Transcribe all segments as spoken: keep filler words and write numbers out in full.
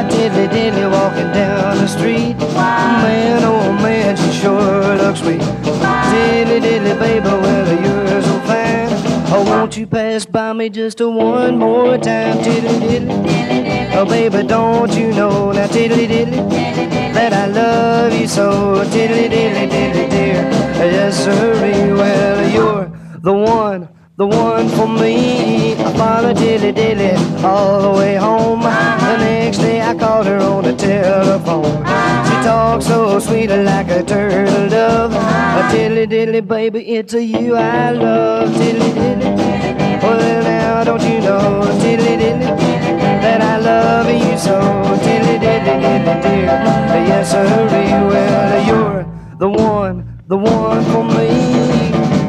diddly diddly walking down the street. Man, oh man, she sure looks sweet. Diddly diddly baby, well you're so fine. Oh, won't you pass by me just a one more time? Diddly diddly, oh baby, don't you know now? Diddly diddly, that I love you so. Diddly diddly diddly dear, yes sirree. Well you're the one, the one for me. I followed dilly dilly all the way home. The next day I called her on the telephone. She talks so sweet like a turtle dove. A dilly dilly baby, it's a you I love. Dilly dilly, well now don't you know, dilly dilly, that I love you so. Dilly dilly dilly dear, yes sirree. Well you're the one, the one for me.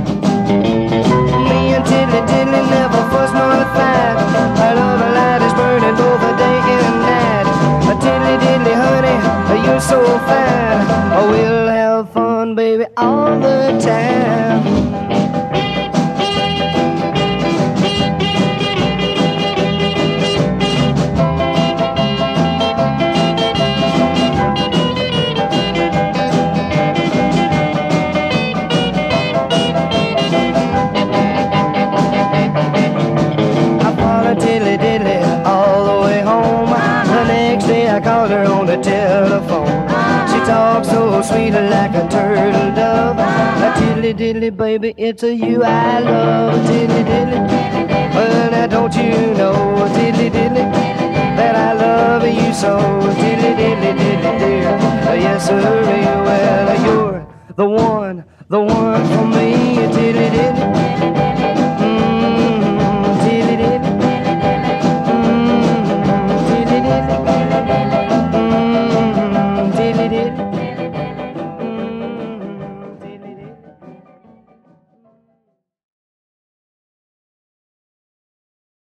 Diddly diddly never fuss nor fight. Our love a light is burning both the day and night. A diddly diddly honey, you're so fine. Oh, we'll have fun, baby, all the time. Diddly diddly all the way home. The next day I called her on the telephone. She talks so sweet like a turtle dove. A diddly diddly baby, it's a you I love. Diddly diddly, well now don't you know, diddly diddly, that I love you so. Diddly diddly diddly dear, yes sirree. Well you're the one, the one for me.